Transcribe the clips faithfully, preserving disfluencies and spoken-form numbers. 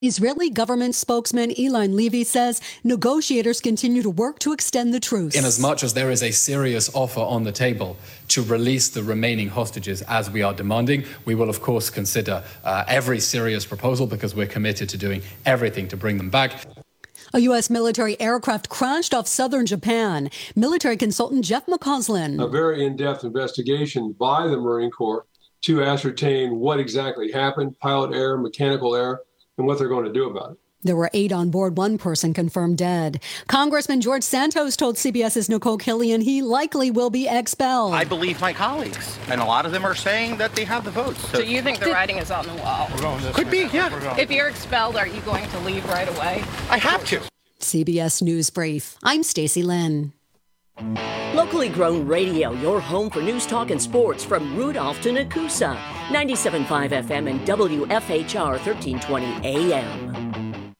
Israeli government spokesman Ilan Levy says negotiators continue to work to extend the truce. In as much as there is a serious offer on the table to release the remaining hostages as we are demanding, we will of course consider uh, every serious proposal because we're committed to doing everything to bring them back. A U S military aircraft crashed off southern Japan. Military consultant Jeff McCausland. A very in-depth investigation by the Marine Corps to ascertain what exactly happened, pilot error, mechanical error, and what they're going to do about it. There were eight on board, one person confirmed dead. Congressman George Santos told CBS's Nicole Killian he likely will be expelled. I believe my colleagues, and a lot of them are saying that they have the votes. So, so you think the writing is on the wall? Could be, yeah. If you're expelled, are you going to leave right away? I have to. C B S News Brief. I'm Stacey Lynn. Locally grown radio, your home for news, talk, and sports from Rudolph to Nakusa. ninety-seven point five F M and W F H R thirteen twenty A M.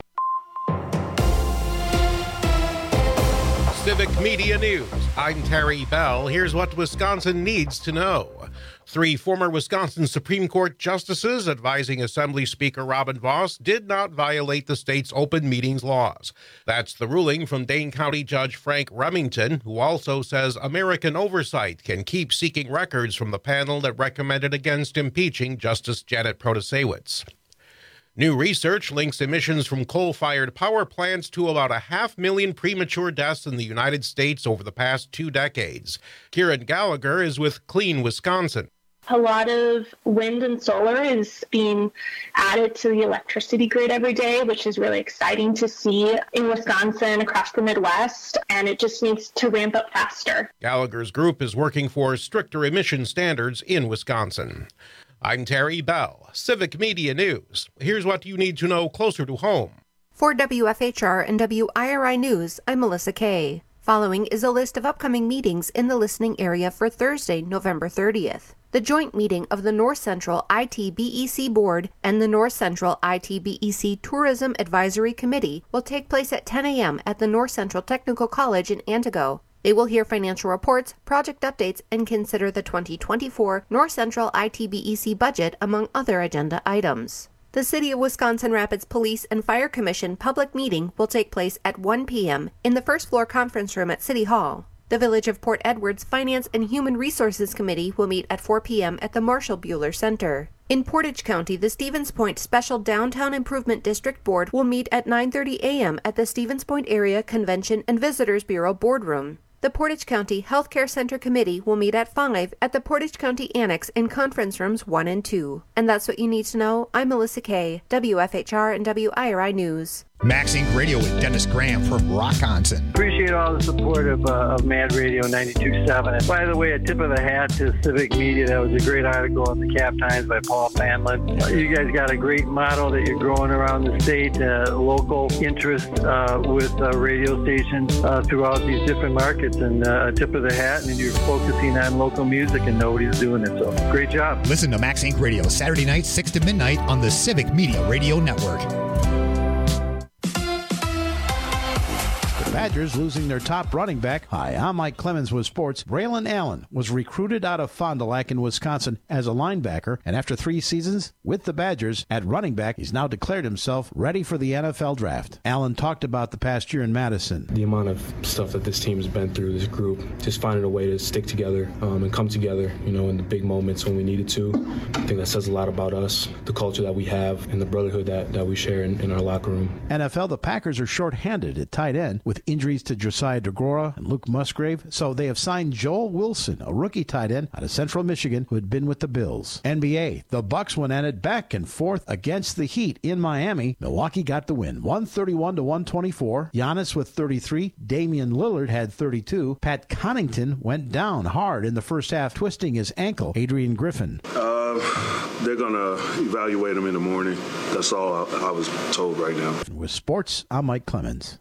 Civic Media News. I'm Terry Bell. Here's what Wisconsin needs to know. Three former Wisconsin Supreme Court justices advising Assembly Speaker Robin Vos did not violate the state's open meetings laws. That's the ruling from Dane County Judge Frank Remington, who also says American oversight can keep seeking records from the panel that recommended against impeaching Justice Janet Protasewicz. New research links emissions from coal-fired power plants to about a half million premature deaths in the United States over the past two decades. Kieran Gallagher is with Clean Wisconsin. A lot of wind and solar is being added to the electricity grid every day, which is really exciting to see in Wisconsin, across the Midwest, and it just needs to ramp up faster. Gallagher's group is working for stricter emission standards in Wisconsin. I'm Terry Bell, Civic Media News. Here's what you need to know closer to home. For W F H R and W I R I News, I'm Melissa Kay. Following is a list of upcoming meetings in the listening area for Thursday, November thirtieth. The joint meeting of the North Central I T B E C Board and the North Central I T B E C Tourism Advisory Committee will take place at ten a.m. at the North Central Technical College in Antigo. They will hear financial reports, project updates, and consider the twenty twenty-four North Central I T B E C budget, among other agenda items. The City of Wisconsin Rapids Police and Fire Commission public meeting will take place at one p.m. in the first floor conference room at City Hall. The Village of Port Edwards Finance and Human Resources Committee will meet at four p.m. at the Marshall Buehler Center. In Portage County, the Stevens Point Special Downtown Improvement District Board will meet at nine thirty a.m. at the Stevens Point Area Convention and Visitors Bureau Boardroom. The Portage County Healthcare Center Committee will meet at five at the Portage County Annex in Conference Rooms one and two. And that's what you need to know. I'm Melissa Kay, W F H R and W I R I News. Max Incorporated. Radio with Dennis Graham from Rockonson. Appreciate all the support of, uh, of Mad Radio ninety-two point seven. And by the way, a tip of the hat to Civic Media. That was a great article in the Cap Times by Paul Fanlin. You guys got a great model that you're growing around the state, uh, local interest uh, with uh, radio stations uh, throughout these different markets. And uh, a tip of the hat, and you're focusing on local music, and nobody's doing it. So great job. Listen to Max Incorporated. Radio Saturday nights, six to midnight on the Civic Media Radio Network. Badgers losing their top running back. Hi, I'm Mike Clemens with sports. Braylon Allen was recruited out of Fond du Lac in Wisconsin as a linebacker, and after three seasons with the Badgers at running back, he's now declared himself ready for the N F L draft. Allen talked about the past year in Madison. The amount of stuff that this team has been through, this group, just finding a way to stick together um, and come together, you know, in the big moments when we needed to. I think that says a lot about us, the culture that we have, and the brotherhood that, that we share in, in our locker room. N F L, the Packers are short-handed at tight end with injuries to Josiah DeGrora and Luke Musgrave, so they have signed Joel Wilson, a rookie tight end out of Central Michigan who had been with the Bills. N B A, the Bucks went at it back and forth against the Heat in Miami. Milwaukee got the win, one thirty-one to one twenty-four. Giannis with thirty-three. Damian Lillard had thirty-two. Pat Connaughton went down hard in the first half, twisting his ankle. Adrian Griffin. Uh, they're going to evaluate him in the morning. That's all I, I was told right now. With sports, I'm Mike Clemens.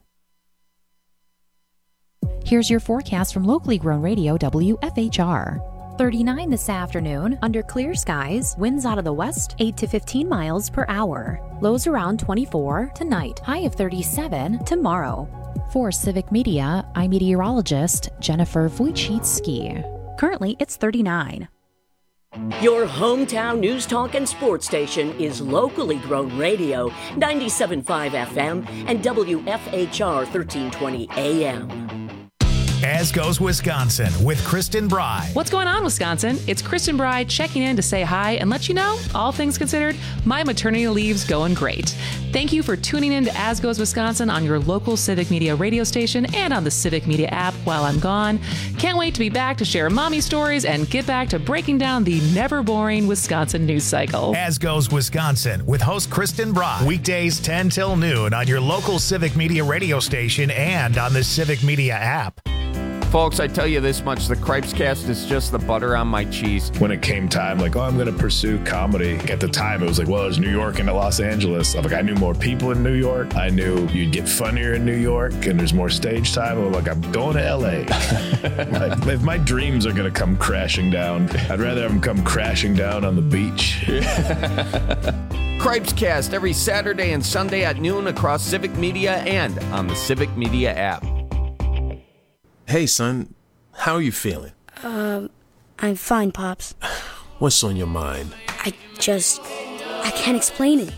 Here's your forecast from locally grown radio W F H R. thirty-nine this afternoon, under clear skies, winds out of the west, eight to fifteen miles per hour. Lows around twenty-four tonight, high of thirty-seven tomorrow. For Civic Media, I'm meteorologist Jennifer Wojcicki. Currently, it's thirty-nine. Your hometown news, talk, and sports station is Locally Grown Radio, ninety-seven point five F M and W F H R thirteen twenty A M. As Goes Wisconsin with Kristen Bry. What's going on, Wisconsin? It's Kristen Bry checking in to say hi and let you know, all things considered, my maternity leave's going great. Thank you for tuning in to As Goes Wisconsin on your local Civic Media radio station and on the Civic Media app while I'm gone. Can't wait to be back to share mommy stories and get back to breaking down the never boring Wisconsin news cycle. As Goes Wisconsin with host Kristen Bry. Weekdays ten till noon on your local Civic Media radio station and on the Civic Media app. Folks, I tell you this much, the Cripescast is just the butter on my cheese. When it came time, like, oh, I'm going to pursue comedy. At the time, it was like, well, it's New York and Los Angeles. I'm like, I knew more people in New York. I knew you'd get funnier in New York and there's more stage time. I'm like, I'm going to L A. Like, if my dreams are going to come crashing down, I'd rather have them come crashing down on the beach. Cripescast every Saturday and Sunday at noon across Civic Media and on the Civic Media app. Hey, son, how are you feeling? Um, I'm fine, Pops. What's on your mind? I just... I can't explain it.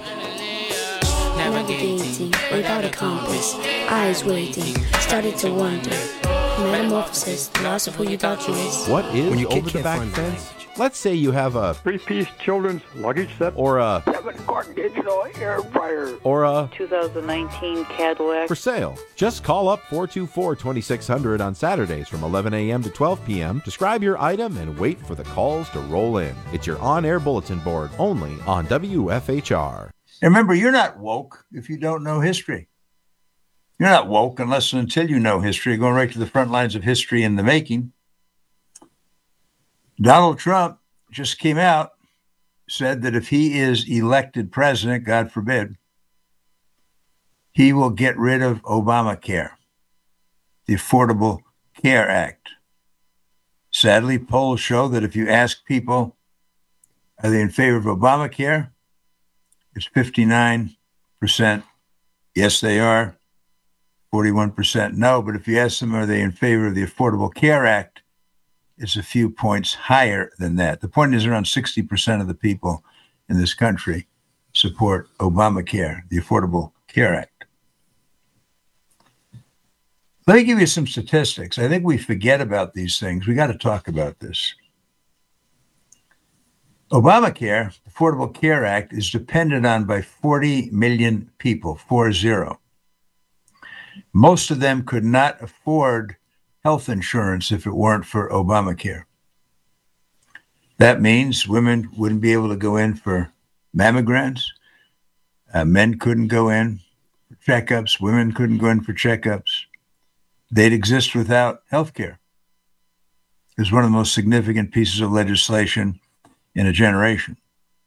Navigating without a compass, eyes waiting, started to wonder. Metamorphosis, the loss of who you thought you was. What is over the back fence? Let's say you have a three-piece children's luggage set, or a seven-quart digital air fryer, or a two thousand nineteen Cadillac for sale. Just call up four two four, two six zero zero on Saturdays from eleven a.m. to twelve p.m. Describe your item and wait for the calls to roll in. It's your on-air bulletin board only on W F H R. And remember, you're not woke if you don't know history. You're not woke unless and until you know history. You're going right to the front lines of history in the making. Donald Trump just came out, said that if he is elected president, God forbid, he will get rid of Obamacare, the Affordable Care Act. Sadly, polls show that if you ask people, are they in favor of Obamacare? It's fifty-nine percent. Yes, they are. forty-one percent no. But if you ask them, are they in favor of the Affordable Care Act? It's a few points higher than that. The point is around sixty percent of the people in this country support Obamacare, the Affordable Care Act. Let me give you some statistics. I think we forget about these things. We got to talk about this. Obamacare, the Affordable Care Act, is depended on by forty million people, four zero. Most of them could not afford health insurance if it weren't for Obamacare. That means women wouldn't be able to go in for mammograms. Uh, men couldn't go in for checkups. Women couldn't go in for checkups. They'd exist without health care. It was one of the most significant pieces of legislation in a generation.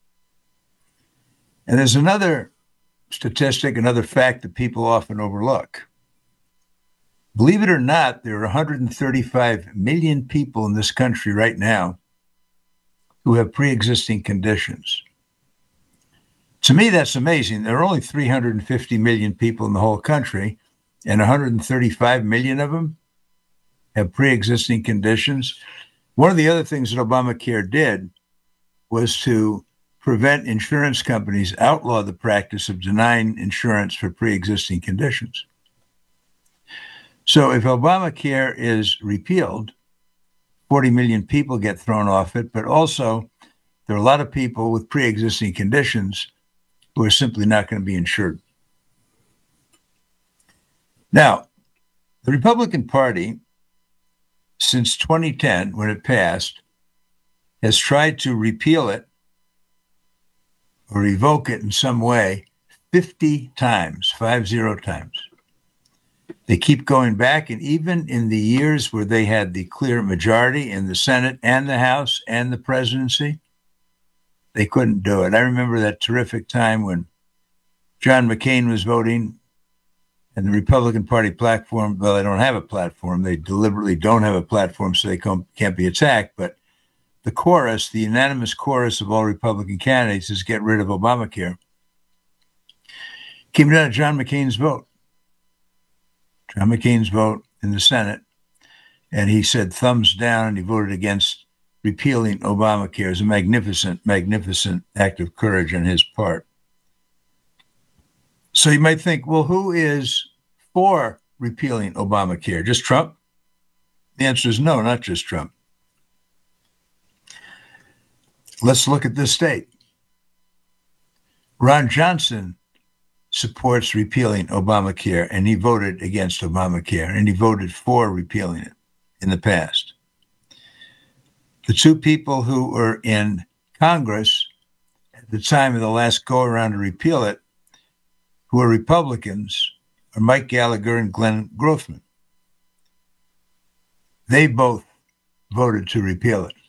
And there's another statistic, another fact that people often overlook. Believe it or not, there are one hundred thirty-five million people in this country right now who have pre-existing conditions. To me, that's amazing. There are only three hundred fifty million people in the whole country, and one hundred thirty-five million of them have pre-existing conditions. One of the other things that Obamacare did was to prevent insurance companies, outlaw the practice of denying insurance for pre-existing conditions. So if Obamacare is repealed, forty million people get thrown off it, but also there are a lot of people with pre-existing conditions who are simply not going to be insured. Now, the Republican Party, since twenty ten, when it passed, has tried to repeal it or revoke it in some way fifty times, five zero times. They keep going back, and even in the years where they had the clear majority in the Senate and the House and the presidency, they couldn't do it. I remember that terrific time when John McCain was voting and the Republican Party platform, well, they don't have a platform. They deliberately don't have a platform so they can't be attacked. But the chorus, the unanimous chorus of all Republican candidates is get rid of Obamacare. Came down to John McCain's vote. John McCain's vote in the Senate, and he said thumbs down, and he voted against repealing Obamacare is a magnificent, magnificent act of courage on his part. So you might think, well, who is for repealing Obamacare? Just Trump? The answer is no, not just Trump. Let's look at this state. Ron Johnson supports repealing Obamacare, and he voted against Obamacare, and he voted for repealing it in the past. The two people who were in Congress at the time of the last go-around to repeal it, who are Republicans, are Mike Gallagher and Glenn Grothman. They both voted to repeal it.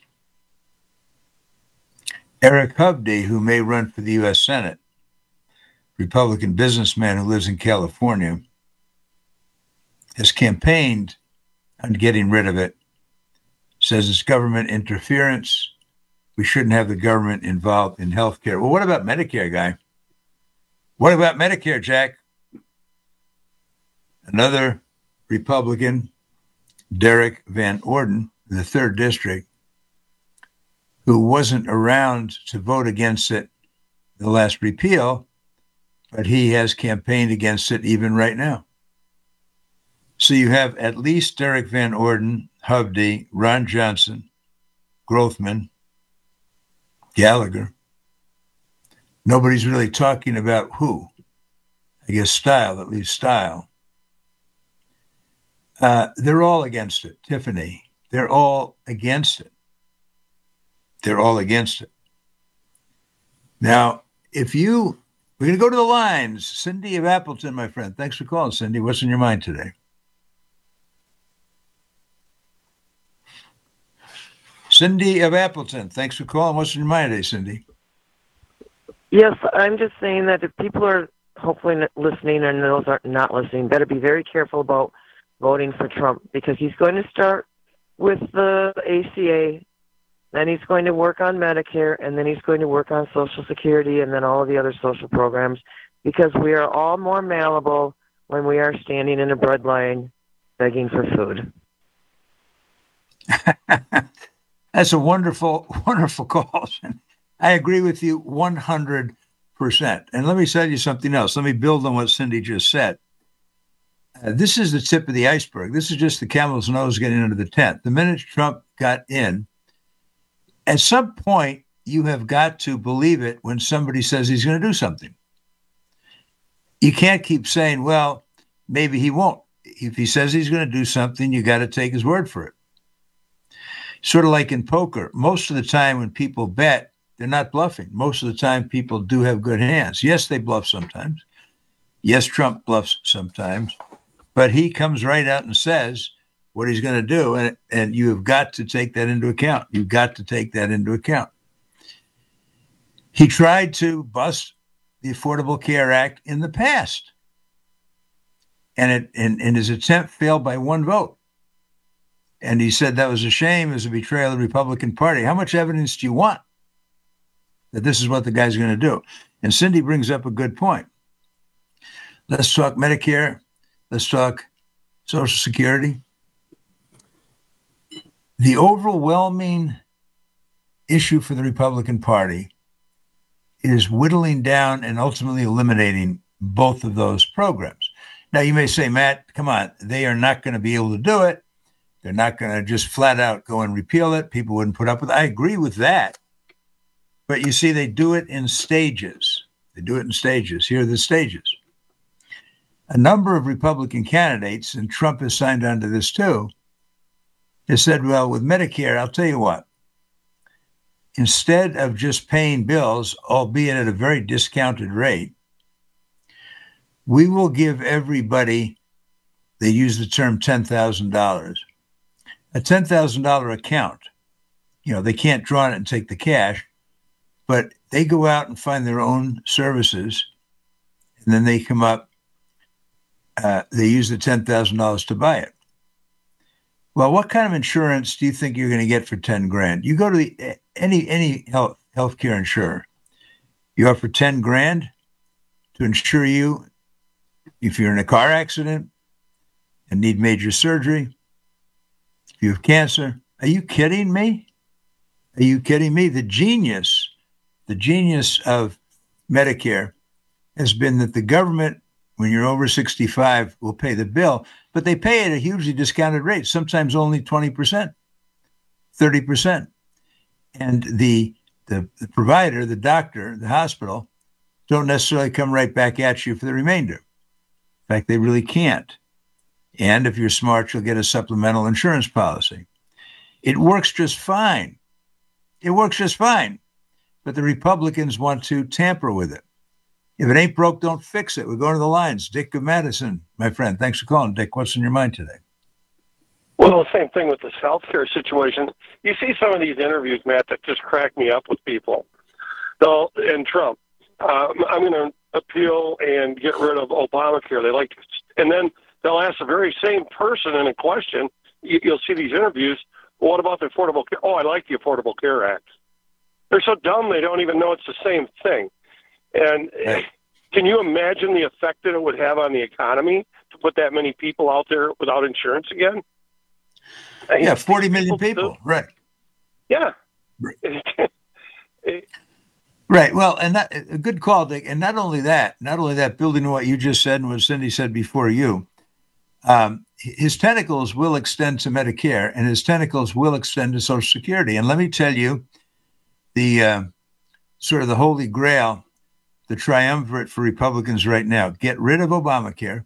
Eric Hovde, who may run for the U S Senate, Republican businessman who lives in California, has campaigned on getting rid of it, says it's government interference. We shouldn't have the government involved in health care. Well, what about Medicare, guy? What about Medicare, Jack? Another Republican, Derek Van Orden, in the third district, who wasn't around to vote against it the last repeal, but he has campaigned against it even right now. So you have at least Derek Van Orden, Hovde, Ron Johnson, Grothman, Gallagher. Nobody's really talking about who. I guess Style, at least Style. Uh, they're all against it. Tiffany, they're all against it. They're all against it. Now, if you, we're going to go to the lines. Cindy of Appleton, my friend. Thanks for calling, Cindy. What's in your mind today? Cindy of Appleton, thanks for calling. What's in your mind today, Cindy? Yes, I'm just saying that if people are hopefully not listening and those are not listening, better be very careful about voting for Trump, because he's going to start with the A C A, then he's going to work on Medicare, and then he's going to work on Social Security and then all of the other social programs, because we are all more malleable when we are standing in a bread line begging for food. That's a wonderful, wonderful call. I agree with you one hundred percent. And let me tell you something else. Let me build on what Cindy just said. Uh, this is the tip of the iceberg. This is just the camel's nose getting into the tent. The minute Trump got in, at some point, you have got to believe it when somebody says he's going to do something. You can't keep saying, well, maybe he won't. If he says he's going to do something, you got to take his word for it. Sort of like in poker. Most of the time when people bet, they're not bluffing. Most of the time, people do have good hands. Yes, they bluff sometimes. Yes, Trump bluffs sometimes. But he comes right out and says what he's going to do, and, and you have got to take that into account. You've got to take that into account. He tried to bust the Affordable Care Act in the past, and, it, and, and his attempt failed by one vote. And he said that was a shame, it was a betrayal of the Republican Party. How much evidence do you want that this is what the guy's going to do? And Cindy brings up a good point. Let's talk Medicare. Let's talk Social Security. The overwhelming issue for the Republican Party is whittling down and ultimately eliminating both of those programs. Now, you may say, Matt, come on, they are not going to be able to do it. They're not going to just flat out go and repeal it. People wouldn't put up with it. I agree with that. But you see, they do it in stages. They do it in stages. Here are the stages. A number of Republican candidates, and Trump has signed on to this too, has said, well, with Medicare, I'll tell you what, instead of just paying bills, albeit at a very discounted rate, we will give everybody, they use the term ten thousand dollars, a ten thousand dollars account. You know, they can't draw on it and take the cash, but they go out and find their own services, and then they come up, uh, they use the ten thousand dollars to buy it. Well, what kind of insurance do you think you're going to get for ten grand? You go to the, any any health healthcare insurer, you offer ten grand to insure you if you're in a car accident and need major surgery, if you have cancer. Are you kidding me? Are you kidding me? The genius, the genius of Medicare has been that the government, when you're over sixty-five, will pay the bill, but they pay at a hugely discounted rate, sometimes only twenty percent, thirty percent. And the, the, the provider, the doctor, the hospital, don't necessarily come right back at you for the remainder. In fact, they really can't. And if you're smart, you'll get a supplemental insurance policy. It works just fine. It works just fine. But the Republicans want to tamper with it. If it ain't broke, don't fix it. We're going to the lines. Dick of Madison, my friend. Thanks for calling, Dick. What's in your mind today? Well, the same thing with this healthcare situation. You see some of these interviews, Matt, that just crack me up with people. They'll, and Trump, um, I'm going to appeal and get rid of Obamacare. They like, and then they'll ask the very same person in a question. You, you'll see these interviews. Well, what about the Affordable Care? Oh, I like the Affordable Care Act. They're so dumb they don't even know it's the same thing. And hey. Can you imagine the effect that it would have on the economy to put that many people out there without insurance again? Yeah, forty million people, people. Right. Yeah. Right. Well, and that, a good call, Dick. And not only that, not only that, building on what you just said and what Cindy said before you, um, his tentacles will extend to Medicare and his tentacles will extend to Social Security. And let me tell you, the uh, sort of the holy grail, the triumvirate for Republicans right now, get rid of Obamacare,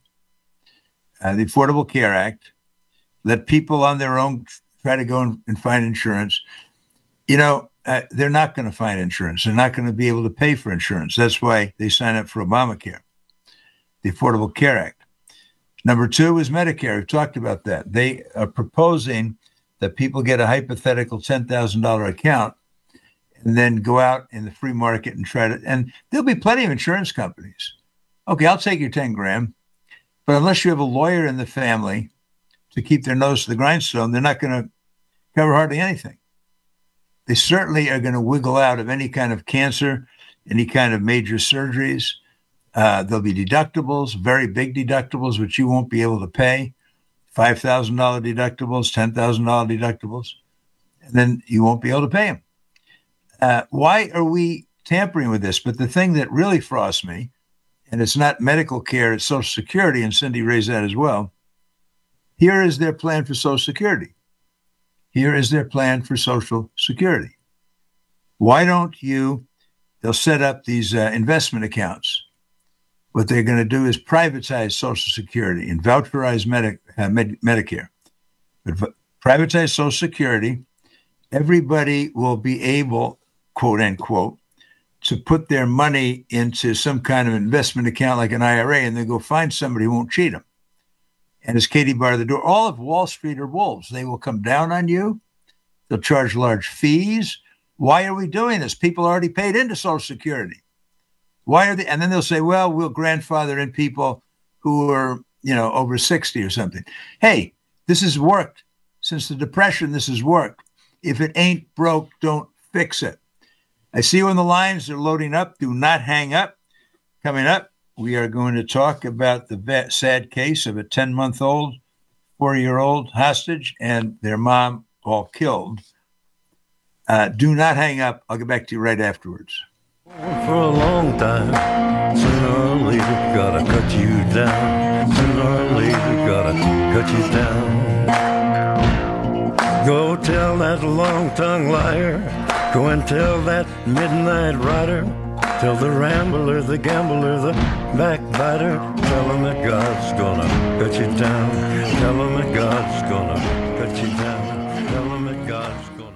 uh, the Affordable Care Act, let people on their own try to go and, and find insurance. You know, uh, they're not going to find insurance. They're not going to be able to pay for insurance. That's why they sign up for Obamacare, the Affordable Care Act. Number two is Medicare. We've talked about that. They are proposing that people get a hypothetical ten thousand dollars account and then go out in the free market and try to, and there'll be plenty of insurance companies. Okay, I'll take your ten grand, but unless you have a lawyer in the family to keep their nose to the grindstone, they're not going to cover hardly anything. They certainly are going to wiggle out of any kind of cancer, any kind of major surgeries. Uh, there'll be deductibles, very big deductibles, which you won't be able to pay, five thousand dollars deductibles, ten thousand dollars deductibles, and then you won't be able to pay them. Uh, why are we tampering with this? But the thing that really frosts me, and it's not medical care, it's Social Security, and Cindy raised that as well. Here is their plan for Social Security. Here is their plan for Social Security. Why don't you, they'll set up these uh, investment accounts. What they're going to do is privatize Social Security and voucherize Medi- uh, Med- Medicare. But v- privatize Social Security, everybody will be able, quote unquote, to put their money into some kind of investment account like an I R A, and then go find somebody who won't cheat them. And as Katie barred the door, all of Wall Street are wolves. They will come down on you. They'll charge large fees. Why are we doing this? People already paid into Social Security. Why are they? And then they'll say, well, we'll grandfather in people who are, you know, over sixty or something. Hey, this has worked. Since the Depression, this has worked. If it ain't broke, don't fix it. I see you on the lines. They're loading up. Do not hang up. Coming up, we are going to talk about the sad case of a ten-month-old, four-year-old hostage and their mom all killed. Uh, do not hang up. I'll get back to you right afterwards. For a long time, sooner or later, gotta cut you down. Sooner or later, gotta cut you down. Go tell that long-tongued liar. Go and tell that midnight rider. Tell the rambler, the gambler, the backbiter. Tell him that God's gonna cut you down. Tell him that God's gonna cut you down. Tell him that God's gonna.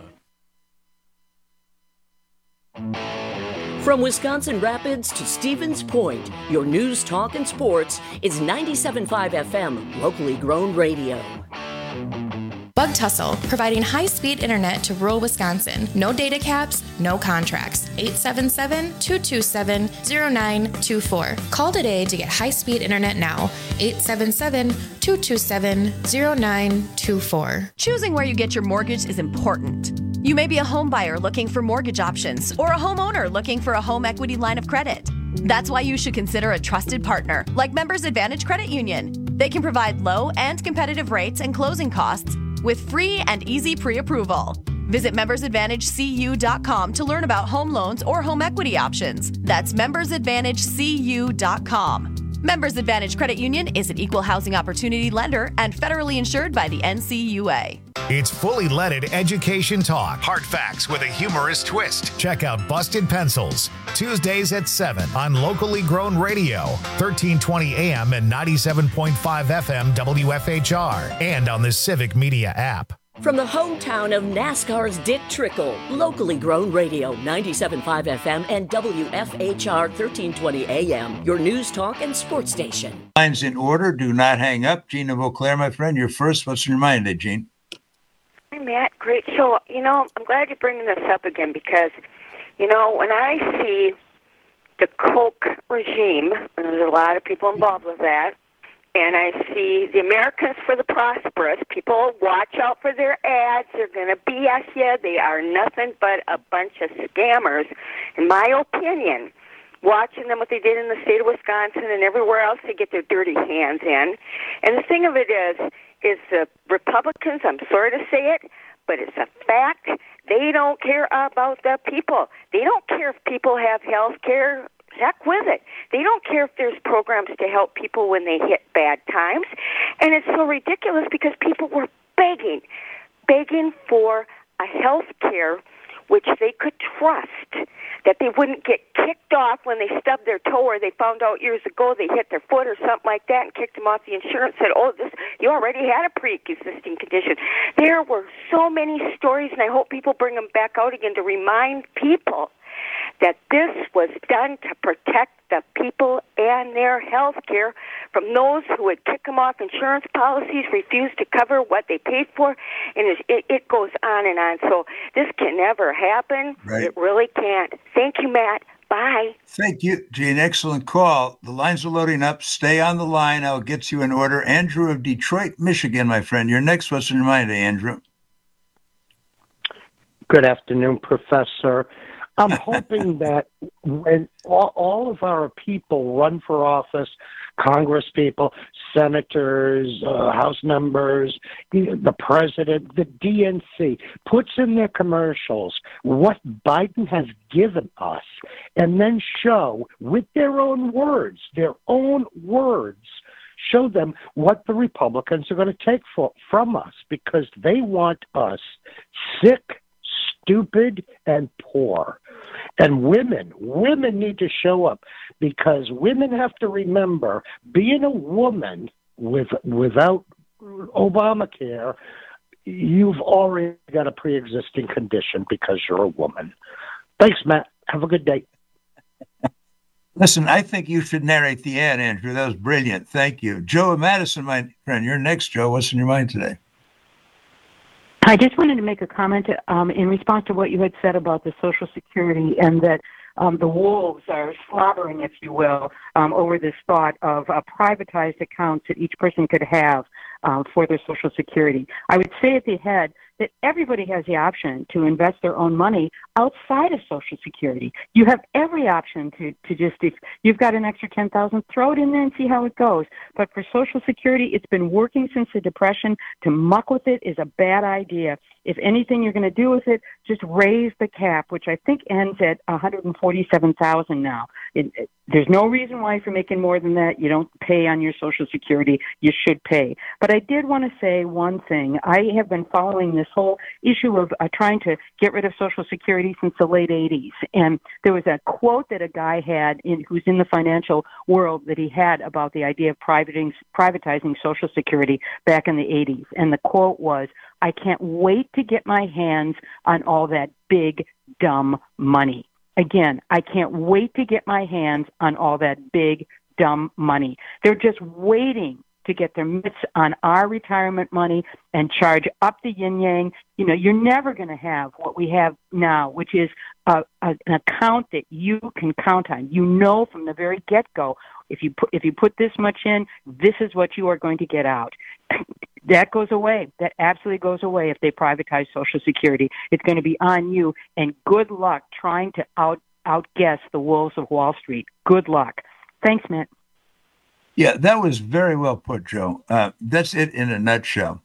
From Wisconsin Rapids to Stevens Point, your news, talk, and sports is ninety-seven point five F M, locally grown radio. Bug Tussle, providing high-speed internet to rural Wisconsin. No data caps, no contracts. eight seven seven, two two seven, zero nine two four. Call today to get high-speed internet now. eight seven seven, two two seven, zero nine two four. Choosing where you get your mortgage is important. You may be a home buyer looking for mortgage options or a homeowner looking for a home equity line of credit. That's why you should consider a trusted partner like Members Advantage Credit Union. They can provide low and competitive rates and closing costs with free and easy pre-approval. Visit members advantage c u dot com to learn about home loans or home equity options. That's members advantage c u dot com. Members Advantage Credit Union is an equal housing opportunity lender and federally insured by the N C U A. It's fully leaded education talk. Hard facts with a humorous twist. Check out Busted Pencils, Tuesdays at seven on locally grown radio, thirteen twenty A M and ninety-seven point five F M W F H R, and on the Civic Media app. From the hometown of NASCAR's Dick Trickle, locally grown radio, ninety-seven point five F M and W F H R thirteen twenty A M, your news talk and sports station. Lines in order. Do not hang up. Gene of Eau Claire, my friend, you're first. What's in your mind today, Gene? Hi, Matt. Great show. You know, I'm glad you're bringing this up again because, you know, when I see the Coke regime, and there's a lot of people involved with that, and I see the Americans for the Prosperous, people watch out for their ads. They're going to B S you. They are nothing but a bunch of scammers. In my opinion, watching them, what they did in the state of Wisconsin and everywhere else, they get their dirty hands in. And the thing of it is, is the Republicans, I'm sorry to say it, but it's a fact, they don't care about the people. They don't care if people have health care. Heck with it. They don't care if there's programs to help people when they hit bad times. And it's so ridiculous because people were begging, begging for a health care which they could trust, that they wouldn't get kicked off when they stubbed their toe or they found out years ago they hit their foot or something like that and kicked them off the insurance, said, oh, this you already had a pre-existing condition. There were so many stories, and I hope people bring them back out again to remind people that this was done to protect the people and their health care from those who would kick them off insurance policies, refuse to cover what they paid for, and it, it goes on and on. So this can never happen. Right. It really can't. Thank you, Matt. Bye. Thank you, Gene. Excellent call. The lines are loading up. Stay on the line. I'll get you in order. Andrew of Detroit, Michigan, my friend. You're next. What's in your mind, Andrew? Good afternoon, Professor. I'm hoping that when all, all of our people run for office, Congress people, senators, uh, House members, the president, the D N C, puts in their commercials what Biden has given us and then show with their own words, their own words, show them what the Republicans are going to take for, from us because they want us sick, stupid, and poor. And women, women need to show up because women have to remember being a woman with without Obamacare, you've already got a pre-existing condition because you're a woman. Thanks, Matt. Have a good day. Listen, I think you should narrate the ad, Andrew. That was brilliant. Thank you. Joe Madison, my friend. You're next, Joe. What's in your mind today? I just wanted to make a comment um, in response to what you had said about the Social Security and that um, the wolves are slobbering, if you will, um, over this thought of uh, privatized accounts that each person could have um, for their Social Security. I would say at the head that everybody has the option to invest their own money outside of Social Security. You have every option to, to just, if you've got an extra ten thousand dollars, throw it in there and see how it goes. But for Social Security, it's been working since the Depression. To muck with it is a bad idea. If anything you're going to do with it, just raise the cap, which I think ends at one hundred forty-seven thousand dollars now. It, it, there's no reason why if you're making more than that, you don't pay on your Social Security. You should pay. But I did want to say one thing. I have been following this whole issue of uh, trying to get rid of Social Security since the late eighties. And there was a quote that a guy had in, who's in the financial world that he had about the idea of privatizing, privatizing Social Security back in the eighties. And the quote was, I can't wait to get my hands on all that big, dumb money. Again, I can't wait to get my hands on all that big, dumb money. They're just waiting to get their mitts on our retirement money and charge up the yin-yang. You know, you're never going to have what we have now, which is a, a, an account that you can count on. You know from the very get-go, if you put if you put this much in, this is what you are going to get out. That goes away. That absolutely goes away if they privatize Social Security. It's going to be on you, and good luck trying to out outguess the wolves of Wall Street. Good luck. Thanks, Matt. Yeah, that was very well put, Joe. Uh, that's it in a nutshell.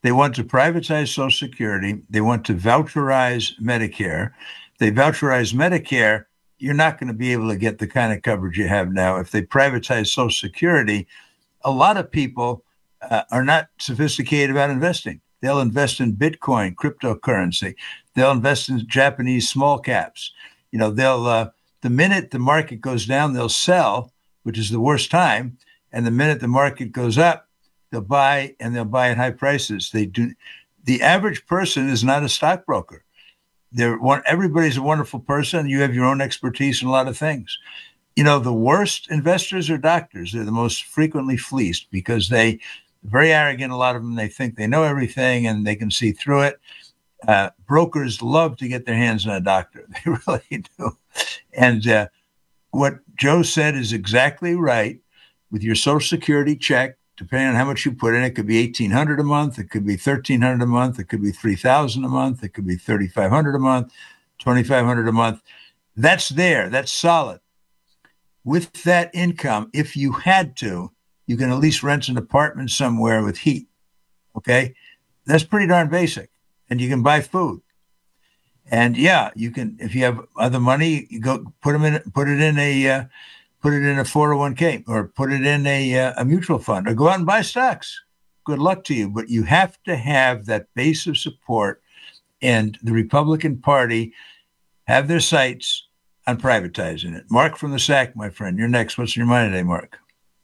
They want to privatize Social Security. They want to voucherize Medicare. They voucherize Medicare. You're not going to be able to get the kind of coverage you have now. If they privatize Social Security, a lot of people uh, are not sophisticated about investing. They'll invest in Bitcoin, cryptocurrency. They'll invest in Japanese small caps. You know, they'll uh, the minute the market goes down, they'll sell, which is the worst time. And the minute the market goes up, they'll buy, and they'll buy at high prices. They do. The average person is not a stockbroker. They're one. Everybody's a wonderful person. You have your own expertise in a lot of things. You know, the worst investors are doctors. They're the most frequently fleeced because they very arrogant. A lot of them, they think they know everything and they can see through it. Uh, brokers love to get their hands on a doctor. They really do. And uh, what Joe said is exactly right. With your Social Security check, depending on how much you put in, it could be eighteen hundred dollars a month. It could be thirteen hundred dollars a month. It could be three thousand dollars a month. It could be thirty-five hundred dollars a month, twenty-five hundred dollars a month. That's there. That's solid. With that income, if you had to, you can at least rent an apartment somewhere with heat. Okay? That's pretty darn basic. And you can buy food. And yeah, you can, if you have other money, you go put them in, put it in a, uh, put it in a four oh one k or put it in a, uh, a mutual fund or go out and buy stocks. Good luck to you. But you have to have that base of support, and the Republican Party have their sights on privatizing it. Mark from the S A C, my friend, you're next. What's in your mind today, Mark?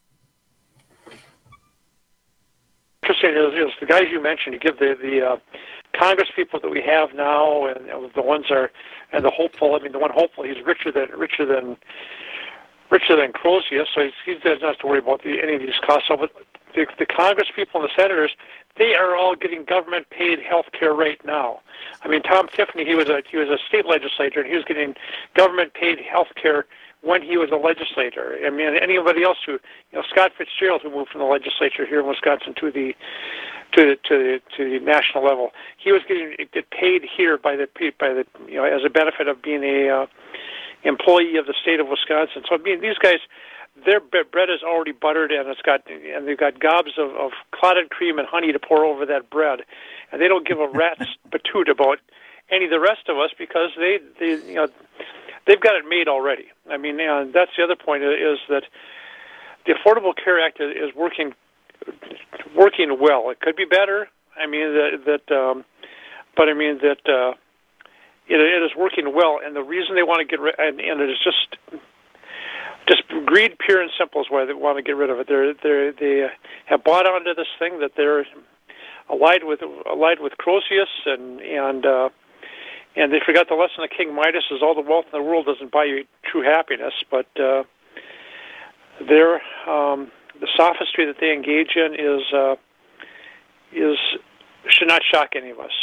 Interesting is, is the guys you mentioned. You give the the uh, Congress people that we have now, and, and the ones are, and the hopeful. I mean, the one hopeful, he's richer than richer than richer than Crozius, so he's, he doesn't have to worry about the, any of these costs. So, but the, the Congress people and the senators, they are all getting government-paid health care right now. I mean, Tom Tiffany, he was a he was a state legislator, and he was getting government-paid health care when he was a legislator. I mean, anybody else who, you know, Scott Fitzgerald, who moved from the legislature here in Wisconsin to the to the to the, to the national level, he was getting get paid here by the by the you know as a benefit of being a uh, employee of the state of Wisconsin. So I mean, these guys, their bread is already buttered, and it's got and they've got gobs of, of clotted cream and honey to pour over that bread, and they don't give a rat's patoot about any of the rest of us because they they you know. They've got it made already. I mean, uh, that's the other point is that the Affordable Care Act is, is working working well. It could be better. I mean that, that um, but I mean that uh, it, it is working well. And the reason they want to get rid, and, and it is just just greed, pure and simple, is why they want to get rid of it. They're they they have bought onto this thing that they're allied with allied with Crozius and and. Uh, And they forgot the lesson of King Midas is all the wealth in the world doesn't buy you true happiness, but uh, their um, the sophistry that they engage in is uh, is should not shock any of us.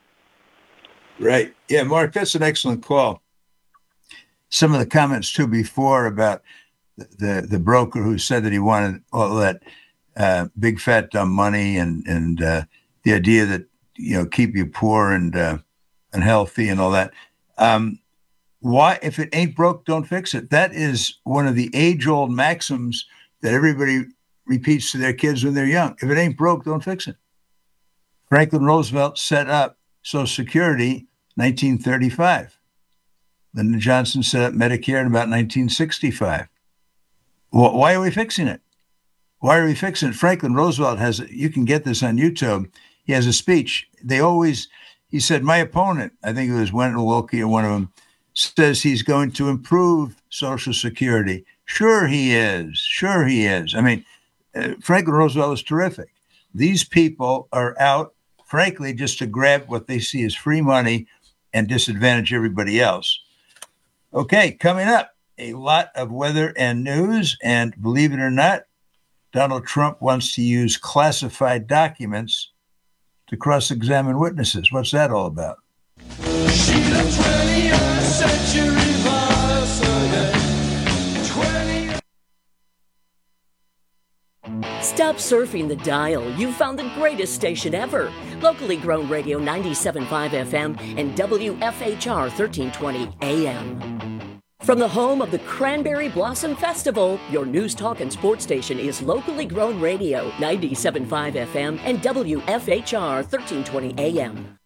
Right. Yeah, Mark, that's an excellent call. Some of the comments too before about the the, the broker who said that he wanted all that uh, big fat dumb money and and uh, the idea that you know keep you poor and uh, unhealthy and all that. Um, why, if it ain't broke, don't fix it. That is one of the age-old maxims that everybody repeats to their kids when they're young. If it ain't broke, don't fix it. Franklin Roosevelt set up Social Security nineteen thirty-five. Lyndon Johnson set up Medicare in about nineteen sixty-five. Well, why are we fixing it? Why are we fixing it? Franklin Roosevelt has, you can get this on YouTube. He has a speech. They always, he said, my opponent, I think it was Wendell Willkie or one of them, says he's going to improve Social Security. Sure he is. Sure he is. I mean, uh, Franklin Roosevelt was terrific. These people are out, frankly, just to grab what they see as free money and disadvantage everybody else. Okay, coming up, a lot of weather and news. And believe it or not, Donald Trump wants to use classified documents to cross-examine witnesses. What's that all about? Stop surfing the dial. You found the greatest station ever. Locally grown radio ninety-seven point five F M and W F H R thirteen twenty A M. From the home of the Cranberry Blossom Festival, your news, talk, and sports station is Locally Grown Radio, ninety-seven point five F M and W F H R thirteen twenty A M.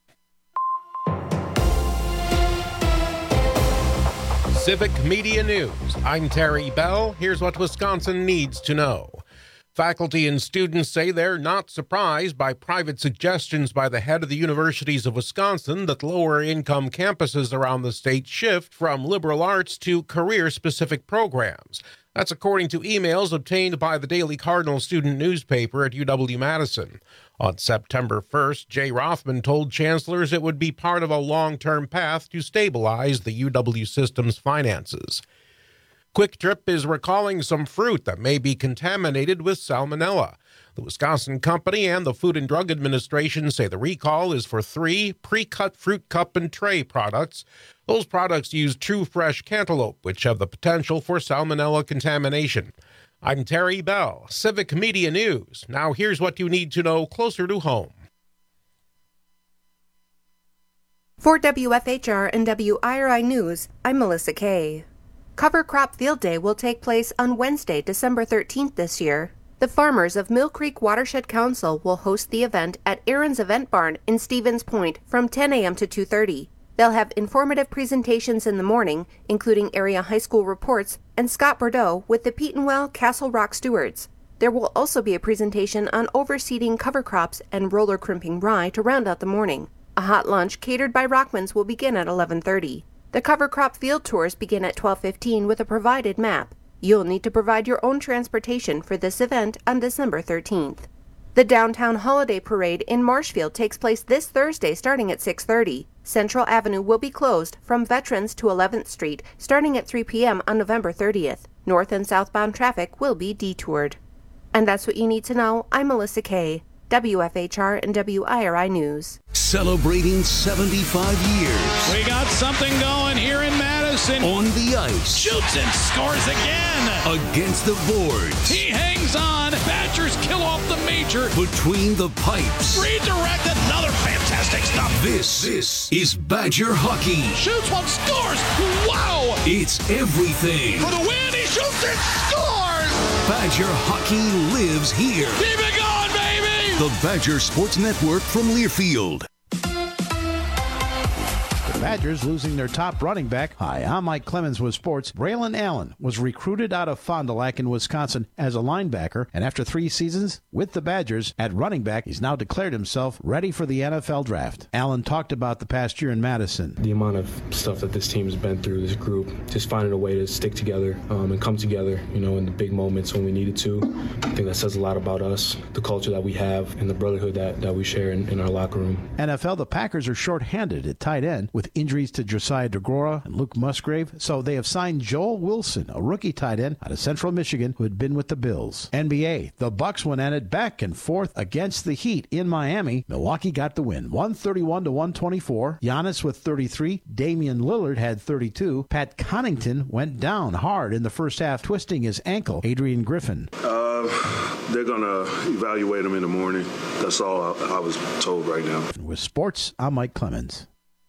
Civic Media News. I'm Terry Bell. Here's what Wisconsin needs to know. Faculty and students say they're not surprised by private suggestions by the head of the universities of Wisconsin that lower-income campuses around the state shift from liberal arts to career-specific programs. That's according to emails obtained by the Daily Cardinal student newspaper at U W-Madison. On September first, Jay Rothman told chancellors it would be part of a long-term path to stabilize the U W system's finances. Quick Trip is recalling some fruit that may be contaminated with salmonella. The Wisconsin company and the Food and Drug Administration say the recall is for three pre-cut fruit cup and tray products. Those products use true fresh cantaloupe, which have the potential for salmonella contamination. I'm Terry Bell, Civic Media News. Now here's what you need to know closer to home. For W F H R and W I R I News, I'm Melissa Kay. Cover Crop Field Day will take place on Wednesday, December thirteenth this year. The farmers of Mill Creek Watershed Council will host the event at Aaron's Event Barn in Stevens Point from ten a.m. to two thirty. They'll have informative presentations in the morning, including area high school reports, and Scott Bordeaux with the Petenwell Castle Rock Stewards. There will also be a presentation on overseeding cover crops and roller crimping rye to round out the morning. A hot lunch catered by Rockmans will begin at eleven thirty. The cover crop field tours begin at twelve fifteen with a provided map. You'll need to provide your own transportation for this event on December thirteenth. The Downtown Holiday Parade in Marshfield takes place this Thursday starting at six thirty. Central Avenue will be closed from Veterans to eleventh Street starting at three p.m. on November thirtieth. North and southbound traffic will be detoured. And that's what you need to know. I'm Melissa Kay, W F H R and W I R I News. Celebrating seventy-five years. We got something going here in Madison. On the ice. Shoots and scores again. Against the boards. He hangs on. Badgers kill off the major. Between the pipes. Redirect, another fantastic stop. This, this is Badger hockey. Shoots one, scores. Wow. It's everything. For the win, he shoots and scores. Badger hockey lives here. Keep it going, baby. The Badger Sports Network from Learfield. Badgers losing their top running back. Hi, I'm Mike Clemens with sports. Braylon Allen was recruited out of Fond du Lac in Wisconsin as a linebacker, and after three seasons with the Badgers at running back, he's now declared himself ready for the N F L draft. Allen talked about the past year in Madison. The amount of stuff that this team has been through, this group, just finding a way to stick together um, and come together, you know, in the big moments when we needed to. I think that says a lot about us, the culture that we have, and the brotherhood that, that we share in, in our locker room. N F L, the Packers are shorthanded at tight end with injuries to Josiah DeGrora and Luke Musgrave, so they have signed Joel Wilson, a rookie tight end out of Central Michigan who had been with the Bills. N B A, the Bucks went at it back and forth against the Heat in Miami. Milwaukee got the win, one thirty-one to one twenty-four. Giannis with thirty-three. Damian Lillard had thirty-two. Pat Connaughton went down hard in the first half, twisting his ankle. Adrian Griffin. Uh, they're going to evaluate him in the morning. That's all I, I was told right now. With sports, I'm Mike Clemens.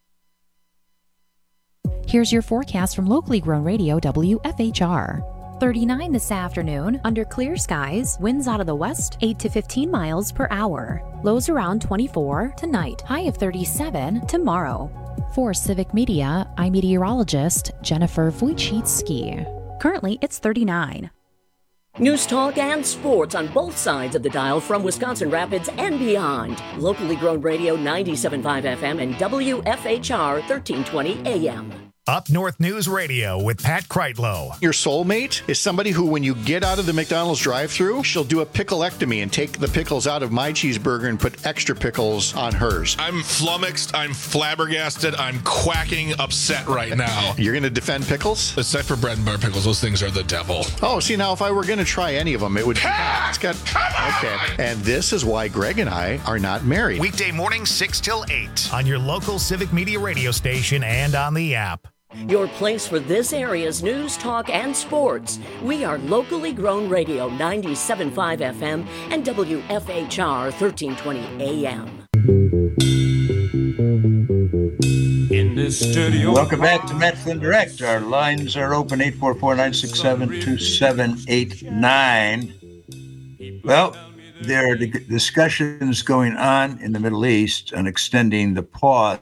Here's your forecast from Locally Grown Radio W F H R. thirty-nine this afternoon, under clear skies, winds out of the west, eight to fifteen miles per hour. Lows around twenty-four tonight, high of thirty-seven tomorrow. For Civic Media, I'm meteorologist Jennifer Wojcicki. Currently, it's thirty-nine. News, talk, and sports on both sides of the dial from Wisconsin Rapids and beyond. Locally Grown Radio ninety-seven point five F M and W F H R thirteen twenty A M. Up North News Radio with Pat Kreitlow. Your soulmate is somebody who, when you get out of the McDonald's drive-thru, she'll do a picklectomy and take the pickles out of my cheeseburger and put extra pickles on hers. I'm flummoxed. I'm flabbergasted. I'm quacking upset right now. You're going to defend pickles? Except for bread and butter pickles. Those things are the devil. Oh, see, now if I were going to try any of them, it would be... It's got... Okay. And this is why Greg and I are not married. Weekday morning, six till eight on your local Civic Media radio station and on the app. Your place for this area's news, talk, and sports. We are Locally Grown Radio ninety-seven point five F M and W F H R thirteen twenty A M. In this steady. Welcome back to Matt Flynn Direct. Our lines are open, eight four four, nine six seven, two seven eight nine. Well, there are discussions going on in the Middle East on extending the pause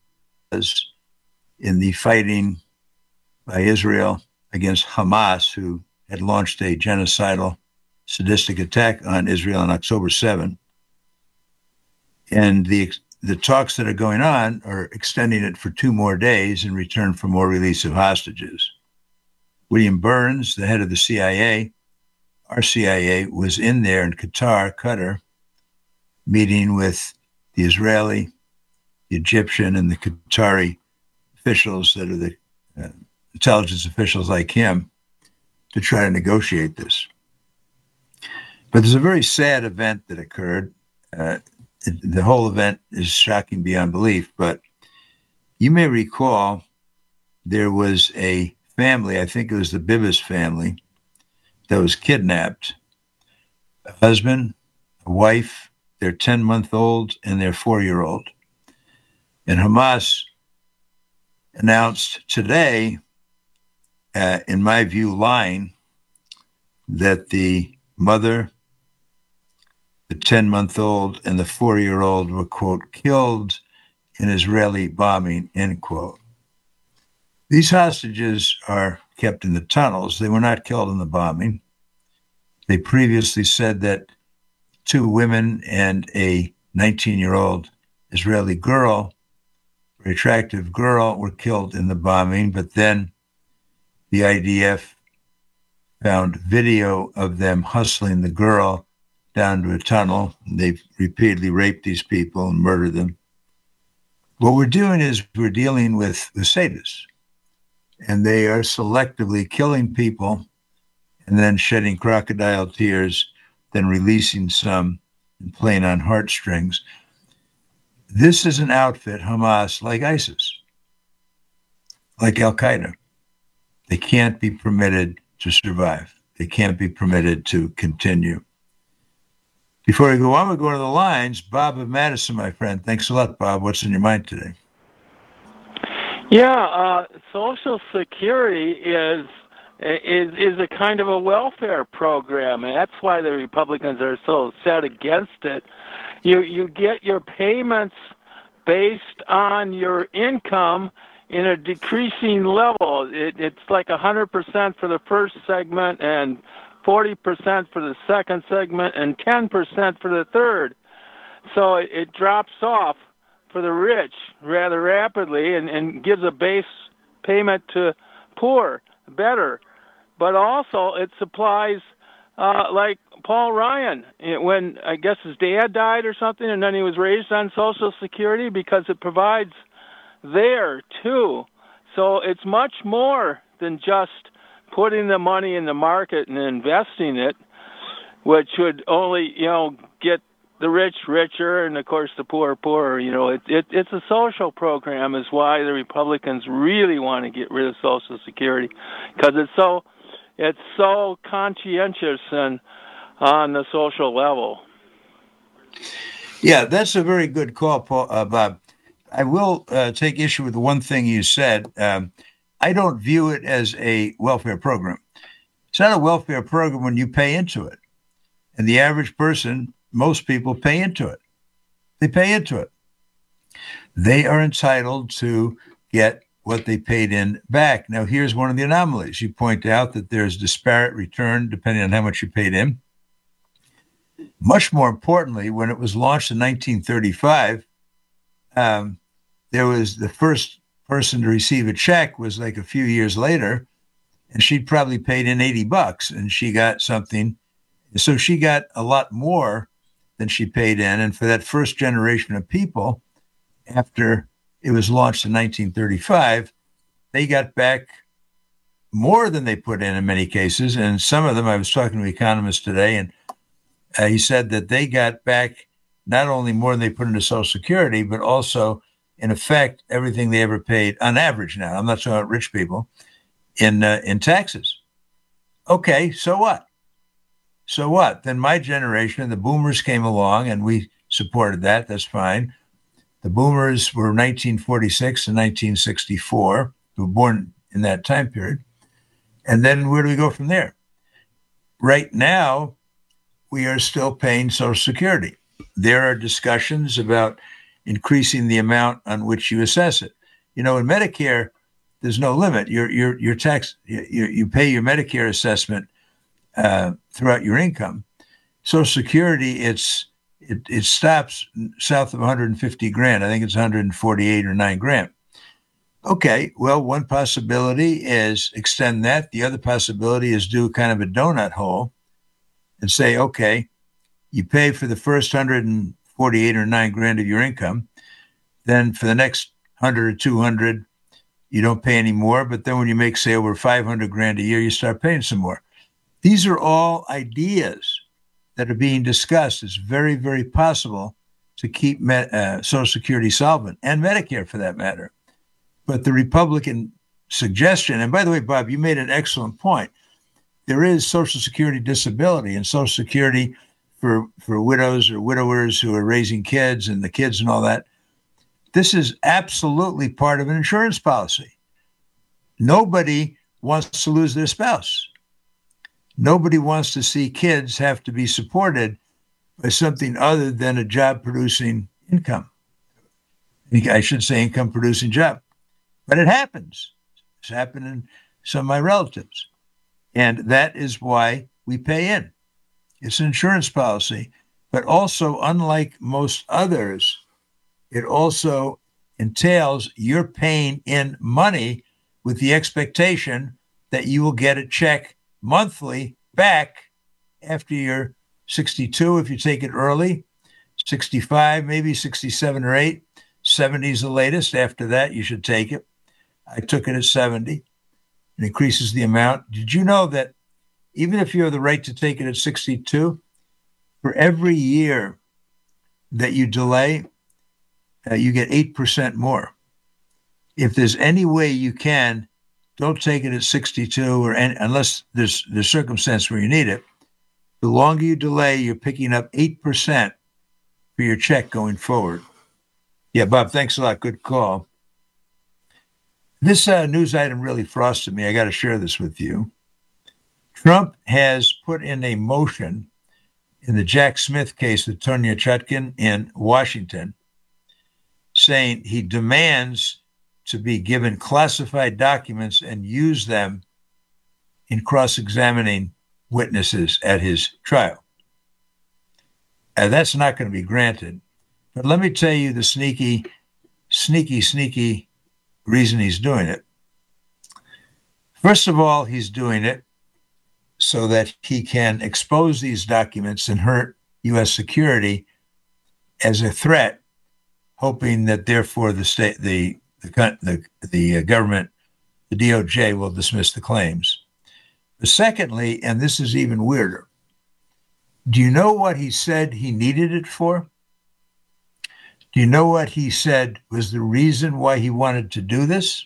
in the fighting by Israel against Hamas, who had launched a genocidal, sadistic attack on Israel on October seventh. And the the talks that are going on are extending it for two more days in return for more release of hostages. William Burns, the head of the C I A, our C I A, was in there in Qatar, Qatar, meeting with the Israeli, the Egyptian, and the Qatari officials that are the uh, intelligence officials like him to try to negotiate this. But there's a very sad event that occurred. Uh, it, the whole event is shocking beyond belief, but you may recall there was a family, I think it was the Bibas family, that was kidnapped. A husband, a wife, their ten-month-old, and their four-year-old. And Hamas announced today, uh, in my view, lying, that the mother, the ten-month-old, and the four-year-old were, quote, killed in Israeli bombing, end quote. These hostages are kept in the tunnels. They were not killed in the bombing. They previously said that two women and a nineteen-year-old Israeli girl, very attractive girl, were killed in the bombing, but then the I D F found video of them hustling the girl down to a tunnel. They've repeatedly raped these people and murdered them. What we're doing is we're dealing with the sadists, and they are selectively killing people and then shedding crocodile tears, then releasing some and playing on heartstrings. This is an outfit, Hamas, like ISIS, like Al-Qaeda. They can't be permitted to survive. They can't be permitted to continue. Before we go on, we're going to the lines. Bob of Madison, my friend. Thanks a lot, Bob. What's in your mind today? Yeah, uh, Social Security is is is a kind of a welfare program, and that's why the Republicans are so set against it. You you get your payments based on your income in a decreasing level. It, it's like one hundred percent for the first segment and forty percent for the second segment and ten percent for the third. So it, it drops off for the rich rather rapidly and, and gives a base payment to poor better. But also it supplies, uh, like Paul Ryan, when I guess his dad died or something, and then he was raised on Social Security, because it provides there too. So it's much more than just putting the money in the market and investing it, which would only, you know, get the rich richer and, of course, the poor poorer. You know, it, it, it's a social program is why the Republicans really want to get rid of Social Security, because it's so it's so conscientious and on the social level. Yeah, that's a very good call, Paul, uh, Bob. I will uh, take issue with the one thing you said. Um, I don't view it as a welfare program. It's not a welfare program when you pay into it. And the average person, most people pay into it. They pay into it. They are entitled to get what they paid in back. Now, here's one of the anomalies. You point out that there's disparate return depending on how much you paid in. Much more importantly, when it was launched in nineteen thirty-five, um, there was the first person to receive a check was like a few years later, and she'd probably paid in eighty bucks, and she got something. So she got a lot more than she paid in. And for that first generation of people, after it was launched in nineteen thirty-five, they got back more than they put in in many cases. And some of them, I was talking to economists today, and uh, he said that they got back not only more than they put into Social Security, but also, in effect, everything they ever paid on average now. I'm not talking about rich people in uh, in taxes. Okay, so what? So what? Then my generation, the boomers came along and we supported that. That's fine. The boomers were nineteen forty-six and nineteen sixty-four, who were born in that time period. And then where do we go from there? Right now, we are still paying Social Security. There are discussions about increasing the amount on which you assess it. You know, in Medicare, there's no limit. Your your your tax you, you pay your Medicare assessment uh, throughout your income. Social Security, it's it it stops south of one hundred fifty grand. I think it's one hundred forty-eight or nine grand. Okay, well, one possibility is extend that. The other possibility is do kind of a donut hole and say, okay, you pay for the first one hundred forty-eight or nine grand of your income. Then for the next one hundred or two hundred, you don't pay any more. But then when you make, say, over five hundred grand a year, you start paying some more. These are all ideas that are being discussed. It's very, very possible to keep Med- uh, Social Security solvent, and Medicare for that matter. But the Republican suggestion, and by the way, Bob, you made an excellent point. There is Social Security disability and Social Security for, for widows or widowers who are raising kids and the kids and all that. This is absolutely part of an insurance policy. Nobody wants to lose their spouse. Nobody wants to see kids have to be supported by something other than a job-producing income. I should say income-producing job. But it happens. It's happened in some of my relatives. And that is why we pay in. It's an insurance policy. But also, unlike most others, it also entails you're paying in money with the expectation that you will get a check monthly back after you're sixty-two if you take it early, sixty-five, maybe sixty-seven or eight, seventy is the latest. After that, you should take it. I took it at seventy. It increases the amount. Did you know that even if you have the right to take it at sixty-two, for every year that you delay, uh, you get eight percent more. If there's any way you can, don't take it at sixty-two or any, unless there's the circumstance where you need it. The longer you delay, you're picking up eight percent for your check going forward. Yeah, Bob, thanks a lot. Good call. This uh, news item really frosted me. I got to share this with you. Trump has put in a motion in the Jack Smith case with Tonya Chutkan in Washington, saying he demands to be given classified documents and use them in cross-examining witnesses at his trial. And that's not going to be granted. But let me tell you the sneaky, sneaky, sneaky reason he's doing it. First of all, he's doing it so that he can expose these documents and hurt U S security as a threat, hoping that therefore the state, the the the, the government, the D O J will dismiss the claims. But secondly, and this is even weirder, do you know what he said he needed it for? Do you know what he said was the reason why he wanted to do this?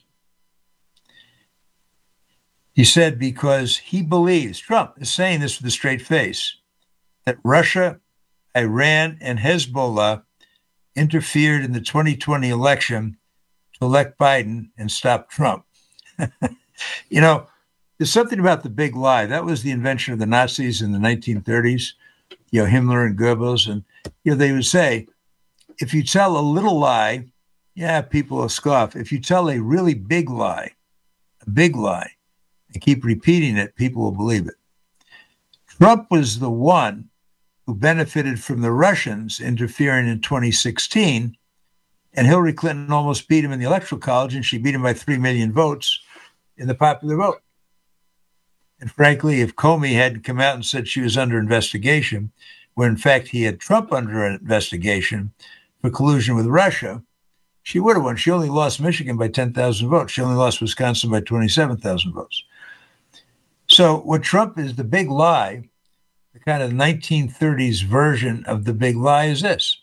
He said because he believes, Trump is saying this with a straight face, that Russia, Iran, and Hezbollah interfered in the twenty twenty election to elect Biden and stop Trump. You know, there's something about the big lie. That was the invention of the Nazis in the nineteen thirties, you know, Himmler and Goebbels. And, you know, they would say, if you tell a little lie, yeah, people will scoff. If you tell a really big lie, a big lie, and keep repeating it, people will believe it. Trump was the one who benefited from the Russians interfering in twenty sixteen, and Hillary Clinton almost beat him in the Electoral College, and she beat him by three million votes in the popular vote. And frankly, if Comey hadn't come out and said she was under investigation, when in fact he had Trump under an investigation for collusion with Russia, she would have won. She only lost Michigan by ten thousand votes. She only lost Wisconsin by twenty-seven thousand votes. So what Trump is, the big lie, the kind of nineteen thirties version of the big lie is this.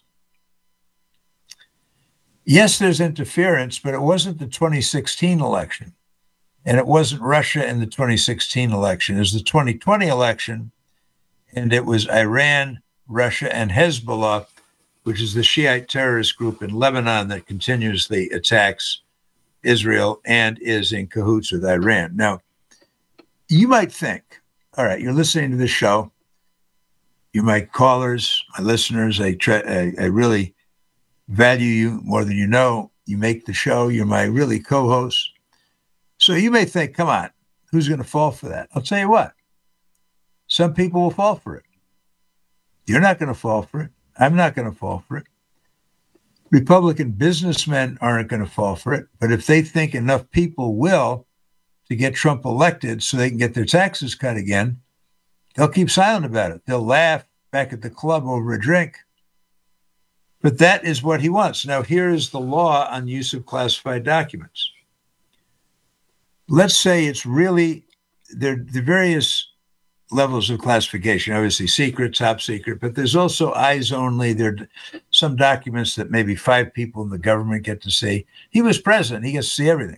Yes, there's interference, but it wasn't the twenty sixteen election. And it wasn't Russia in the twenty sixteen election. It was the twenty twenty election, and it was Iran, Russia, and Hezbollah which is the Shiite terrorist group in Lebanon that continuously attacks Israel and is in cahoots with Iran. Now, you might think, all right, you're listening to this show. You're my callers, my listeners. I, tre- I, I really value you more than you know. You make the show. You're my really co-host. So you may think, come on, who's going to fall for that? I'll tell you what. Some people will fall for it. You're not going to fall for it. I'm not going to fall for it. Republican businessmen aren't going to fall for it. But if they think enough people will to get Trump elected so they can get their taxes cut again, they'll keep silent about it. They'll laugh back at the club over a drink. But that is what he wants. Now, here is the law on use of classified documents. Let's say it's really, there the various levels of classification, obviously secret, top secret, but there's also eyes only. There are some documents that maybe five people in the government get to see. He was president. He gets to see everything.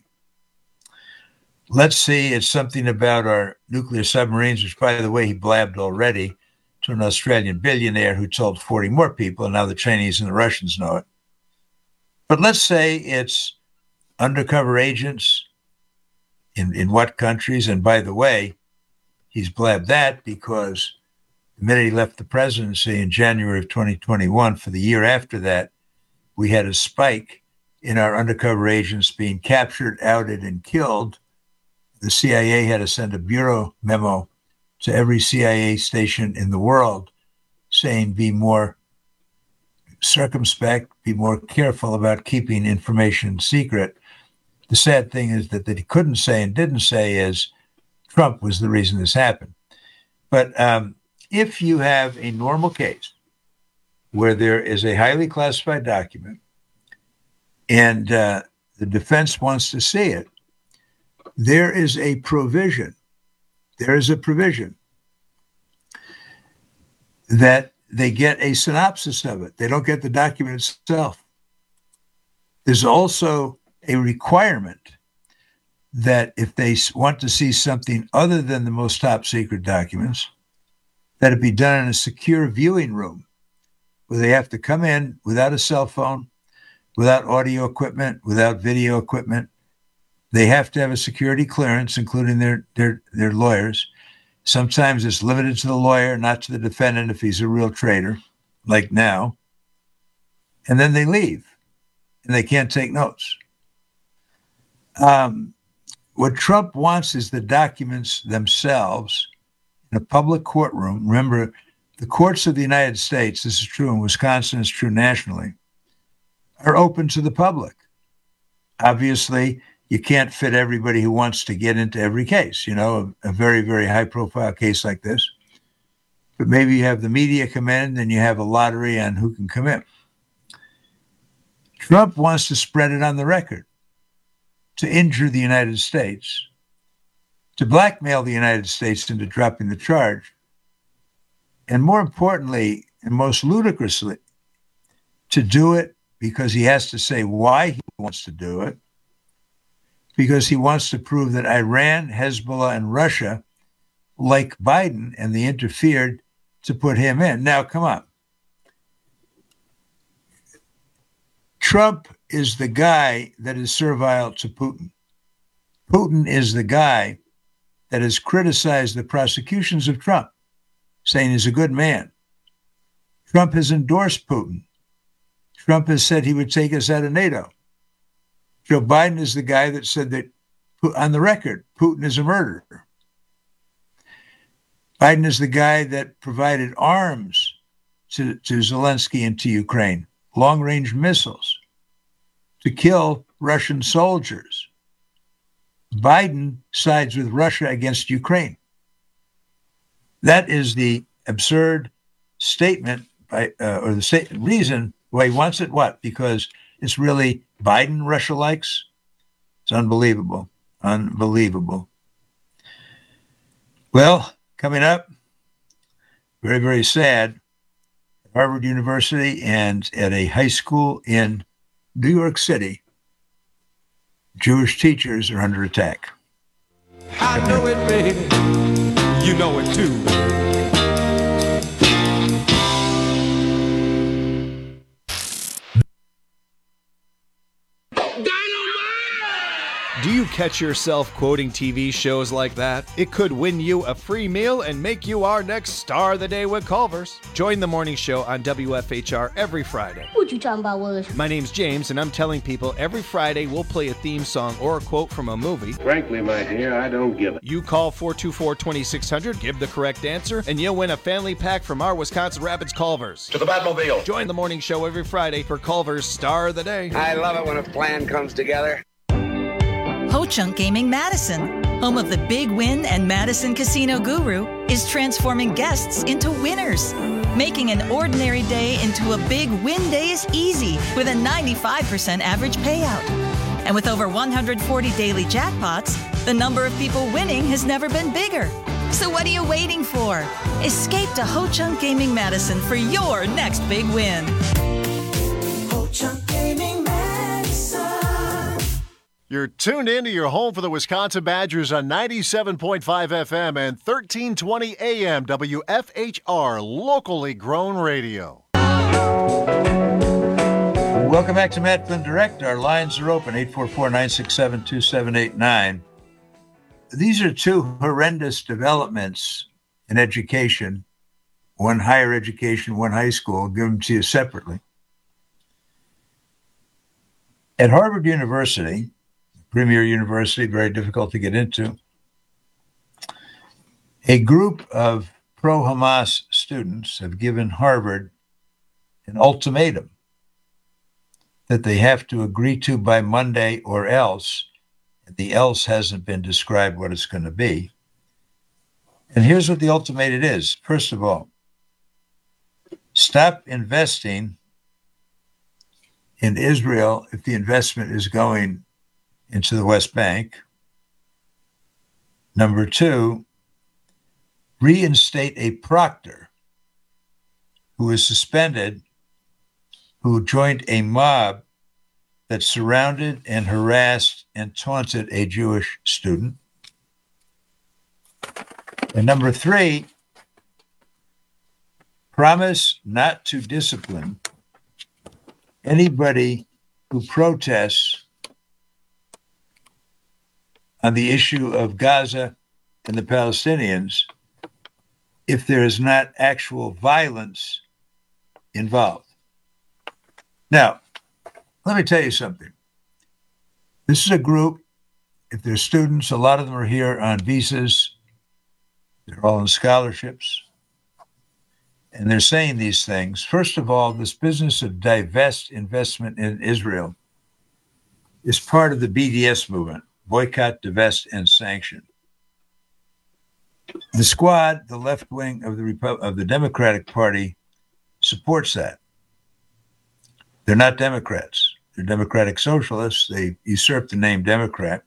Let's see, it's something about our nuclear submarines, which, by the way, he blabbed already to an Australian billionaire who told forty more people, and now the Chinese and the Russians know it. But let's say it's undercover agents in, in what countries, and by the way, he's blabbed that because the minute he left the presidency in January of twenty twenty-one, for the year after that, we had a spike in our undercover agents being captured, outed, and killed. The C I A had to send a bureau memo to every C I A station in the world saying, be more circumspect, be more careful about keeping information secret. The sad thing is that, that he couldn't say and didn't say is Trump was the reason this happened. But um, if you have a normal case where there is a highly classified document and uh, the defense wants to see it, there is a provision, there is a provision that they get a synopsis of it. They don't get the document itself. There's also a requirement that if they want to see something other than the most top secret documents, that it be done in a secure viewing room where they have to come in without a cell phone, without audio equipment, without video equipment. They have to have a security clearance, including their, their, their lawyers. Sometimes it's limited to the lawyer, not to the defendant if he's a real traitor, like now. And then they leave, and they can't take notes. Um, what Trump wants is the documents themselves in a public courtroom. Remember, the courts of the United States, this is true in Wisconsin, it's true nationally, are open to the public. Obviously, you can't fit everybody who wants to get into every case, you know, a, a very, very high-profile case like this. But maybe you have the media come in, and you have a lottery on who can come in. Trump wants to spread it on the record, to injure the United States, to blackmail the United States into dropping the charge, and more importantly, and most ludicrously, to do it because he has to say why he wants to do it, because he wants to prove that Iran, Hezbollah, and Russia like Biden, and they interfered to put him in. Now, come on. Trump is the guy that is servile to Putin. Putin is the guy that has criticized the prosecutions of Trump, saying he's a good man. Trump has endorsed Putin. Trump has said he would take us out of NATO. Joe Biden is the guy that said that, on the record, Putin is a murderer. Biden is the guy that provided arms to, to Zelensky and to Ukraine, long-range missiles, to kill Russian soldiers. Biden sides with Russia against Ukraine. That is the absurd statement, by, uh, or the sta- reason why he wants it. What? Because it's really Biden Russia likes? It's unbelievable. Unbelievable. Well, coming up, very, very sad, at Harvard University and at a high school in New York City, Jewish teachers are under attack. I know it, baby. You know it too. Do you catch yourself quoting T V shows like that? It could win you a free meal and make you our next star of the day with Culver's. Join the morning show on W F H R every Friday. What you talking about, Willis? My name's James, and I'm telling people every Friday we'll play a theme song or a quote from a movie. Frankly, my dear, I don't give it. You call four two four, two six zero zero, give the correct answer, and you'll win a family pack from our Wisconsin Rapids Culver's. To the Batmobile. Join the morning show every Friday for Culver's Star of the Day. I love it when a plan comes together. Ho-Chunk Gaming Madison, home of the Big Win and Madison Casino Guru, is transforming guests into winners. Making an ordinary day into a big win day is easy with a ninety-five percent average payout. And with over one hundred forty daily jackpots, the number of people winning has never been bigger. So what are you waiting for? Escape to Ho-Chunk Gaming Madison for your next big win. Ho-Chunk Gaming Madison. You're tuned in to your home for the Wisconsin Badgers on ninety-seven point five F M and thirteen twenty A M W F H R, locally grown radio. Welcome back to Matt Flynn Direct. Our lines are open, eight four four, nine six seven, two seven eight nine. These are two horrendous developments in education, one higher education, one high school. I'll give them to you separately. At Harvard University, premier university, very difficult to get into, a group of pro-Hamas students have given Harvard an ultimatum that they have to agree to by Monday or else. The else hasn't been described what it's going to be. And here's what the ultimatum is. First of all, stop investing in Israel if the investment is going into the West Bank. Number two, reinstate a proctor who is suspended, who joined a mob that surrounded and harassed and taunted a Jewish student. And number three, promise not to discipline anybody who protests on the issue of Gaza and the Palestinians if there is not actual violence involved. Now, let me tell you something. This is a group, if they're students, a lot of them are here on visas. They're all on scholarships. And they're saying these things. First of all, this business of divest investment in Israel is part of the B D S movement. Boycott, divest, and sanction. The squad, the left wing of the Repu- of the Democratic Party, supports that. They're not Democrats. They're Democratic Socialists. They usurp the name Democrat.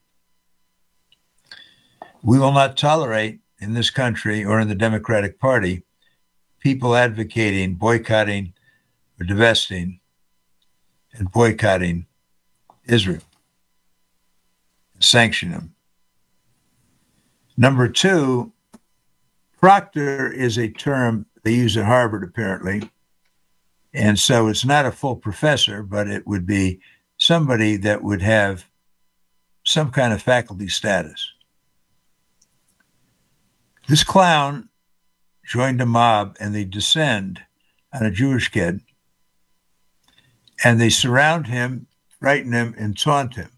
We will not tolerate in this country or in the Democratic Party people advocating boycotting or divesting and boycotting Israel. Sanction them. Number two, proctor is a term they use at Harvard, apparently. And so it's not a full professor, but it would be somebody that would have some kind of faculty status. This clown joined a mob and they descend on a Jewish kid and they surround him, frighten him, and taunt him.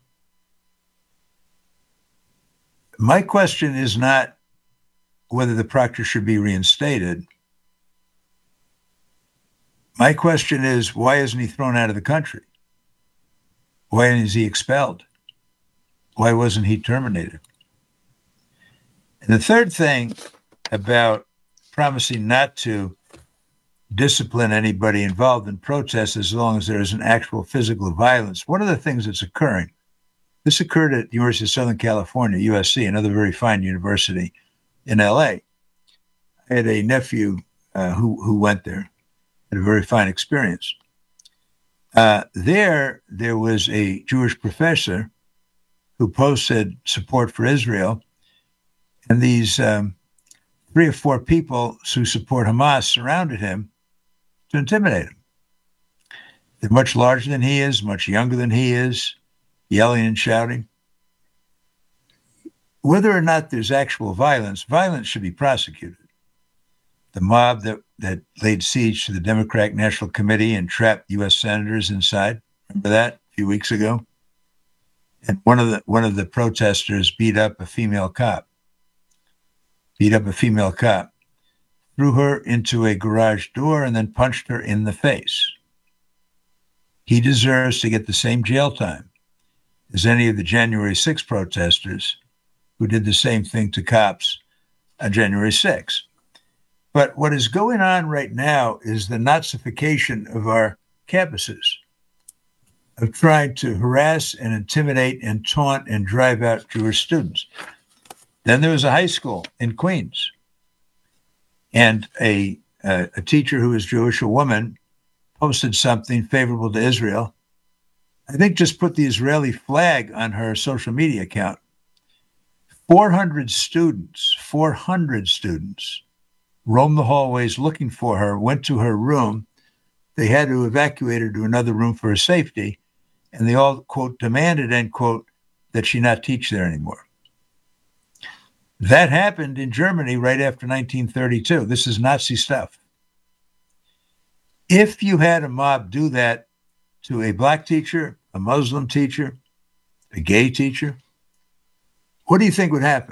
My question is not whether the proctor should be reinstated. My question is, why isn't he thrown out of the country? Why is he expelled? Why wasn't he terminated? And the third thing about promising not to discipline anybody involved in protests as long as there is an actual physical violence, one of the things that's occurring, this occurred at the University of Southern California, U S C, another very fine university in L A. I had a nephew uh, who, who went there, had a very fine experience. Uh, there, there was a Jewish professor who posted support for Israel, and these um, three or four people who support Hamas surrounded him to intimidate him. They're much larger than he is, much younger than he is, yelling and shouting. whether or not there's actual violence, violence should be prosecuted. The mob that, that laid siege to the Democratic National Committee and trapped U S senators inside, remember that a few weeks ago? And one of the one of the protesters beat up a female cop, beat up a female cop, threw her into a garage door, and then punched her in the face. He deserves to get the same jail time as any of the January sixth protesters who did the same thing to cops on January sixth. But what is going on right now is the Nazification of our campuses, of trying to harass and intimidate and taunt and drive out Jewish students. Then there was a high school in Queens, and a, uh, a teacher who was Jewish, a woman, posted something favorable to Israel. I think just put the Israeli flag on her social media account. four hundred students, four hundred students roamed the hallways looking for her, went to her room. They had to evacuate her to another room for her safety. And they all, quote, demanded, end quote, that she not teach there anymore. That happened in Germany right after nineteen thirty-two. This is Nazi stuff. If you had a mob do that to a black teacher, a Muslim teacher, a gay teacher, what do you think would happen?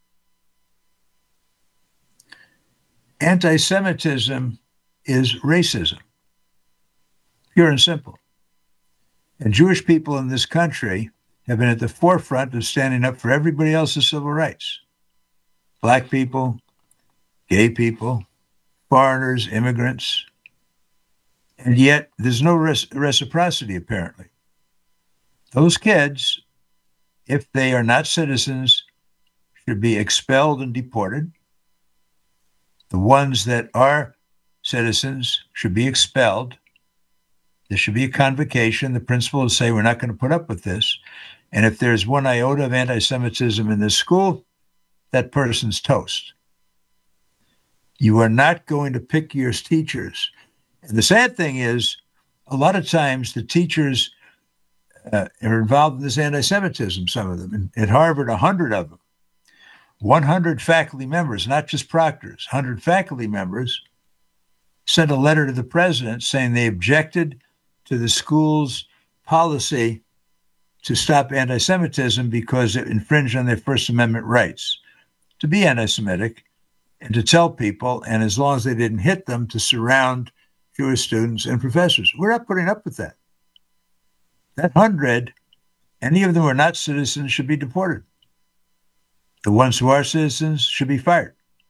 Anti-Semitism is racism, pure and simple. And Jewish people in this country have been at the forefront of standing up for everybody else's civil rights. Black people, gay people, foreigners, immigrants. And yet there's no res- reciprocity, apparently. Those kids, if they are not citizens, should be expelled and deported. The ones that are citizens should be expelled. There should be a convocation. The principal will say, we're not going to put up with this. And if there's one iota of anti-Semitism in this school, that person's toast. You are not going to pick your teachers. And the sad thing is, a lot of times the teachers uh, are involved in this anti-Semitism, some of them. And at Harvard, one hundred of them. one hundred faculty members, not just proctors, one hundred faculty members sent a letter to the president saying they objected to the school's policy to stop anti-Semitism because it infringed on their First Amendment rights to be anti-Semitic and to tell people, and as long as they didn't hit them, to surround Jewish students and professors. We're not putting up with that. That hundred, any of them who are not citizens, should be deported. The ones who are citizens should be fired.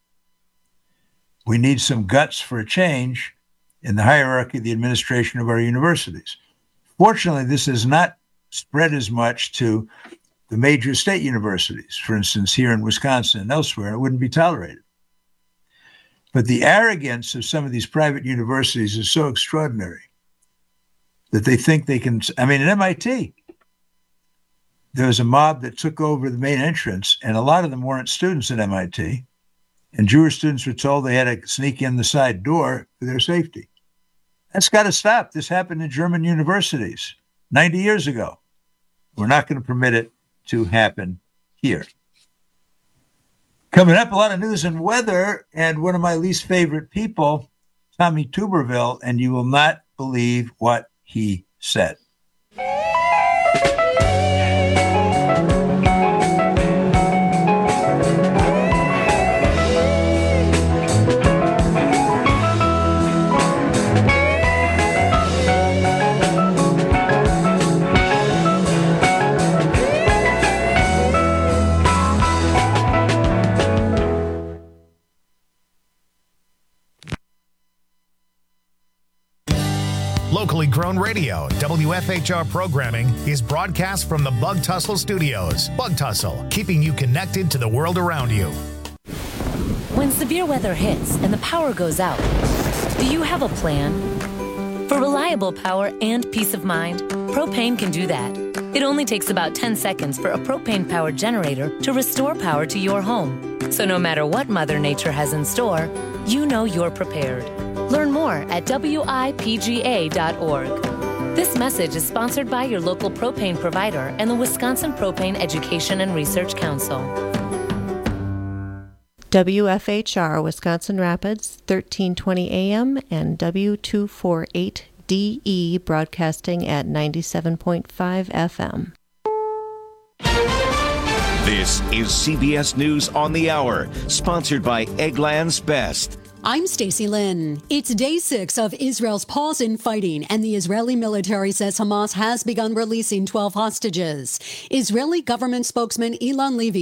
We need some guts for a change in the hierarchy of the administration of our universities. Fortunately, this has not spread as much to the major state universities. For instance, here in Wisconsin and elsewhere, it wouldn't be tolerated. But the arrogance of some of these private universities is so extraordinary that they think they can, I mean, at M I T, there was a mob that took over the main entrance, and a lot of them weren't students at M I T. And Jewish students were told they had to sneak in the side door for their safety. That's got to stop. This happened in German universities ninety years ago. We're not going to permit it to happen here. Coming up, a lot of news and weather, and one of my least favorite people, Tommy Tuberville, and you will not believe what he said. Locally grown radio, W F H R programming is broadcast from the Bug Tussle Studios. Bug Tussle, keeping you connected to the world around you. When severe weather hits and the power goes out, do you have a plan? For reliable power and peace of mind, Propane can do that. It only takes about ten seconds for a propane-powered generator to restore power to your home. So no matter what Mother Nature has in store, you know you're prepared. Learn more at W I P G A dot org. This message is sponsored by your local propane provider and the Wisconsin Propane Education and Research Council. W F H R Wisconsin Rapids, thirteen twenty A M, and W two forty-eight D E broadcasting at ninety-seven point five F M. This is C B S News on the Hour, sponsored by Eggland's Best. I'm Stacey Lynn. It's day six of Israel's pause in fighting, and the Israeli military says Hamas has begun releasing twelve hostages. Israeli government spokesman Ilan Levy